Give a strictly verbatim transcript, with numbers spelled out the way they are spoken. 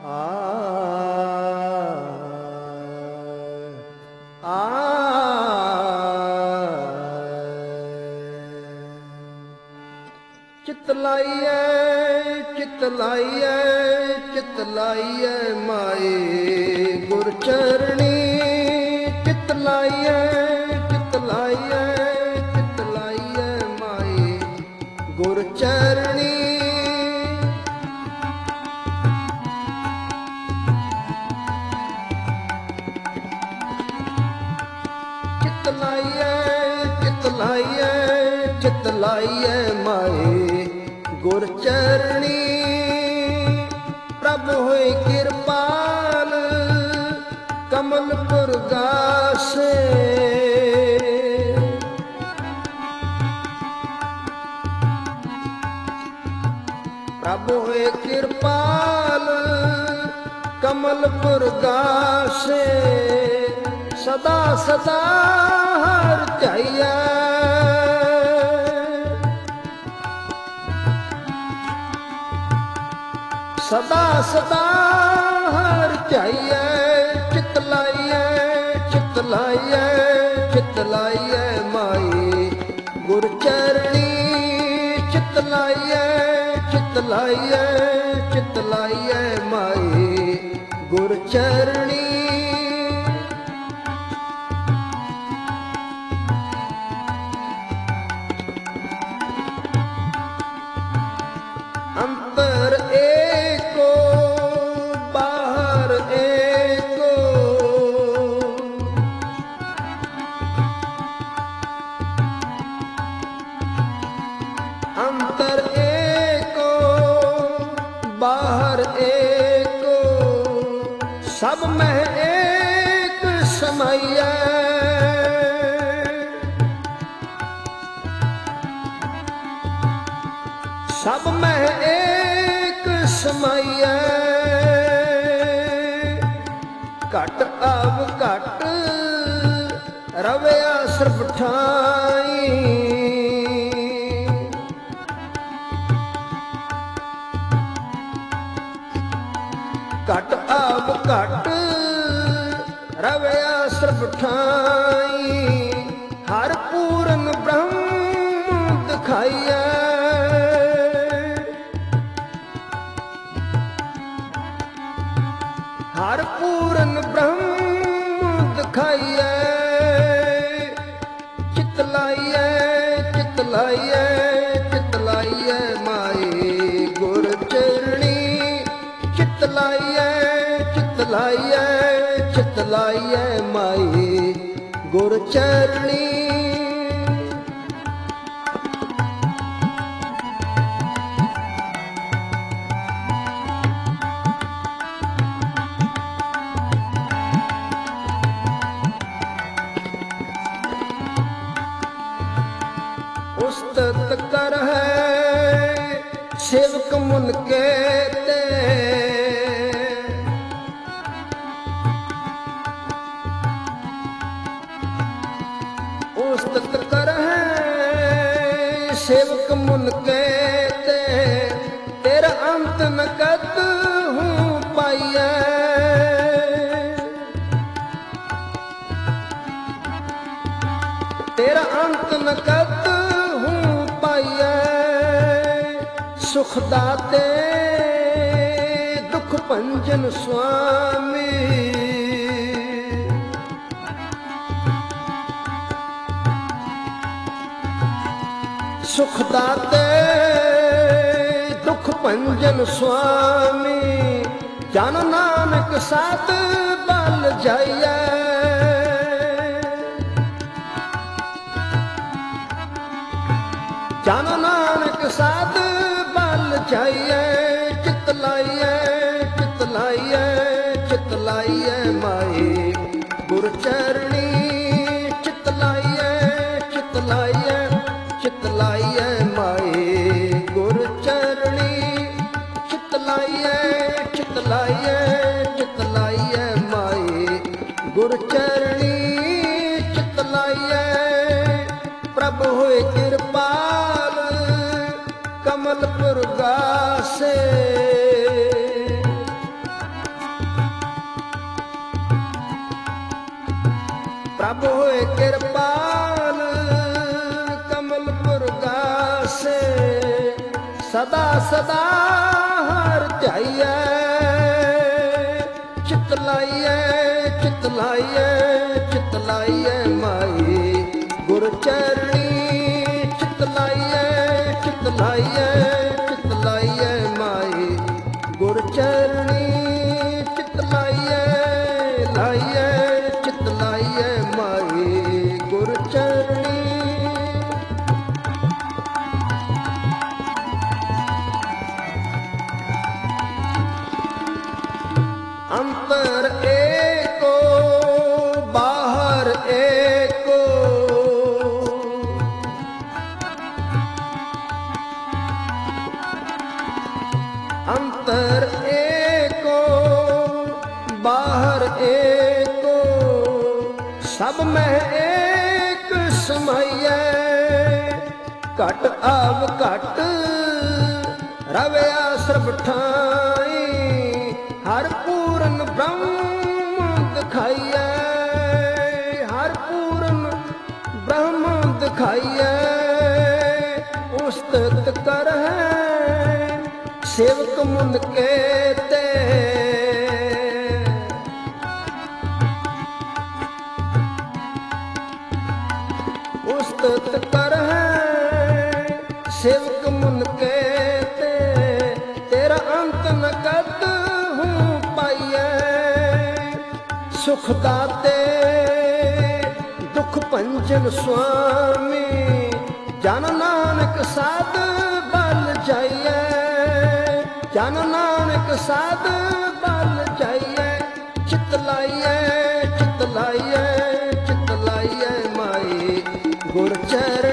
चित लाइए चित लाइए चित लाइए माए गुर चरणी चित लाइए चित लाइए चित लाइए माए गुर चरणी चित लाइए चित लाइए चित लाइए माए गुर चरणी प्रभु होए कृपाल कमलपुर गासे प्रभु होए कृपाल कमलपुर गासे सदा सदा हर चाहिए सदा सदा हर चाहिए चित लाइए चित लाइए चित लाइए माई गुर चरणी चित लाइए चित लाइए चित लाइए माई गुर चरणी अंतर एको बाहर एको अंतर एको बाहर एको सब में एक समैया सब में एक समैया घट अब घट रविया सिर्फ ठाई घट अब घट रविया सिर्फ ठाई हर पूरन ब्रह्म दिखाइया हर पूरन ब्रह्म दिखाइए चित लाइए चित लाइए चित लाइए माए गुर चरणी चित लाइए चित लाइए चित लाइए माए गुर चरणी उस्तत कर है सेवक मुन कहते उस्तत कर है सेवक मुन कहते तेरा अंत न कत हूँ पाइया तेरा अंत न कत सुख दाते दुख भंजन स्वामी सुख दाते दुख भंजन स्वामी जन नानक साथ बल जाइए जन नानक साथ चाहिए चित लाइए चित लाइए चित लाइए माए गुर चरणी चित लाइए चित लाइए चित लाइए माए गुर चरणी चित लाइए चित लाइए चित लाइए माए गुर चरणी चित लाइए प्रभु होए कृपाल कमलपुर गासे ਕਿਰਪਾਲ ਕਮਲ ਪੁਰਗਾਸੇ ਸਦਾ ਸਦਾ ਹਰ ਧਿਆਈਐ ਚਿਤ ਲਾਈਐ ਚਿਤ ਲਾਈਐ ਚਿਤ ਲਾਈਐ ਮਾਈ ਗੁਰ ਚਰਣੀ ਚਿਤ ਲਾਈਐ ਚਿਤ ਲਾਈਐ ਚਿਤ ਲਾਈਐ ਮਾਈ ਗੁਰ ਚਰਣੀ ਚਿਤ ਲਾਈਐ ਲਾਈਐ ਚਿਤ ਲਾਈਐ ਮਾਈ ਗੁਰ ਚਰਣੀ ਅੰਤਰ ਏਕੋ ਬਾਹਰ ਏਕੋ ਅੰਤਰ ਏਕੋ ਬਾਹਰ ਏਕੋ ਸਭ ਮਹਿ ਏਕ ਸਮਾਈਐ ਘਟ ਆਵ ਘਟ ਰਵਿਆ ਸਰਬ ਠਾਈ ਹਰ ਪੂਰਨ ਬ੍ਰਹਮ ਦਿਖਾਈਐ ਹਰ ਪੂਰਨ ਬ੍ਰਹਮ ਦਿਖਾਈਐ ਉਸਤਤ ਕਰਹਿ ਸੇਵਕ ਮੁਨ ਕੇ ਤੇ ਉਸਤਤ ਕਰਹਿ ਸੇਵਕ ਮੁਨ ਕੇ ਤੇ ਤੇਰਾ ਅੰਤ ਨ ਕਦ ਹੂੰ ਪਾਈਐ ਸੁਖ ਦਾਤੇ ਦੁਖ ਭੰਜਨ ਸੁਆਮੀ ਜਨ ਨਾਨਕ ਸਾਧ ਬਲ ਜਾਈਐ ਜਨ ਨਾਨਕ ਸਾਧ ਬਲ ਜਾਈਐ ਚਿਤ ਲਾਈਐ ਚਿਤ ਲਾਈਐ ਚਿਤ ਲਾਈਐ ਮਾਈ ਗੁਰ ਚਰਨ